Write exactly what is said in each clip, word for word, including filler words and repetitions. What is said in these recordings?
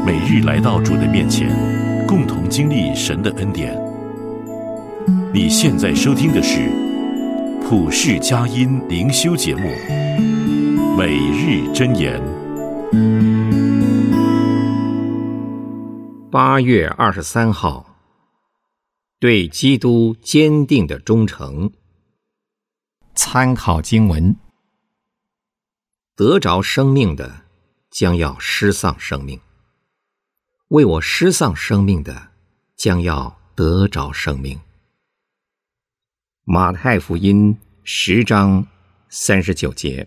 每日来到主的面前，共同经历神的恩典。你现在收听的是普世佳音灵修节目《每日箴言》。 八月二十三号，对基督坚定的忠诚。参考经文：得着生命的，将要失丧生命；为我失丧生命的，将要得着生命。马太福音十章三十九节。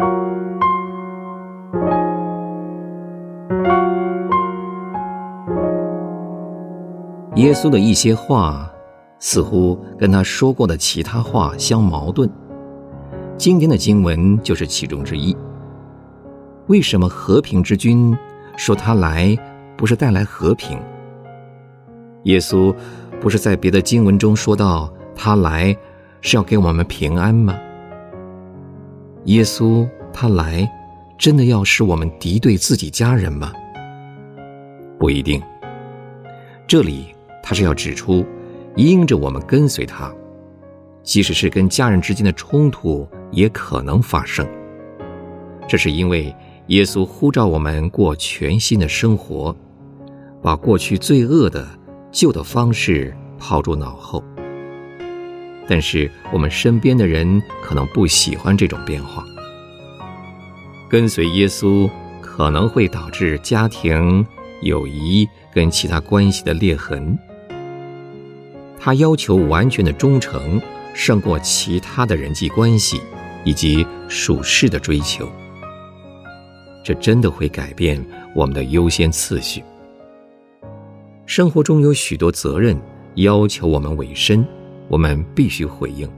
耶稣的一些话似乎跟他说过的其他话相矛盾，今天的经文就是其中之一。为什么和平之君说他来不是带来和平？耶稣不是在别的经文中说到他来是要给我们平安吗？耶稣他来真的要使我们敌对自己家人吗？不一定。这里他是要指出，因着我们跟随他，即使是跟家人之间的冲突也可能发生。这是因为耶稣呼召我们过全新的生活，把过去罪恶的旧的方式抛诸脑后。但是我们身边的人可能不喜欢这种变化。跟随耶稣可能会导致家庭、友谊跟其他关系的裂痕。他要求完全的忠诚胜过其他的人际关系以及属世的追求。这真的会改变我们的优先次序。生活中有许多责任要求我们委身，我们必须回应。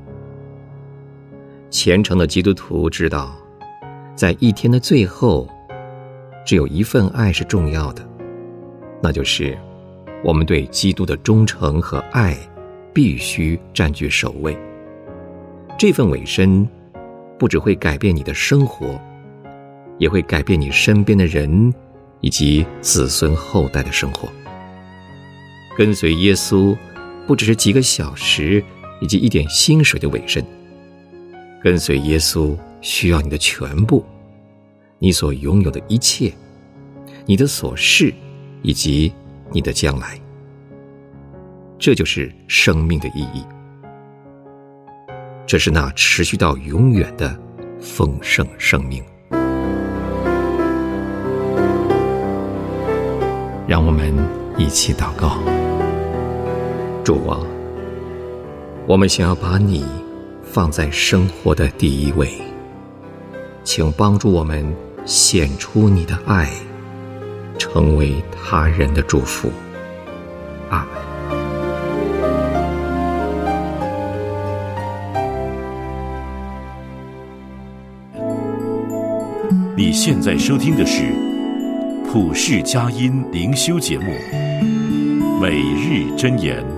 虔诚的基督徒知道，在一天的最后，只有一份爱是重要的，那就是我们对基督的忠诚和爱必须占据首位。这份委身不只会改变你的生活，也会改变你身边的人以及子孙后代的生活。跟随耶稣不只是几个小时以及一点薪水的委身，跟随耶稣需要你的全部，你所拥有的一切，你的所事以及你的将来。这就是生命的意义，这是那持续到永远的丰盛生命。让我们一起祷告。主啊，我们想要把你放在生活的第一位，请帮助我们显出你的爱，成为他人的祝福。阿们。 你现在收听的是普世佳音灵修节目《每日箴言》。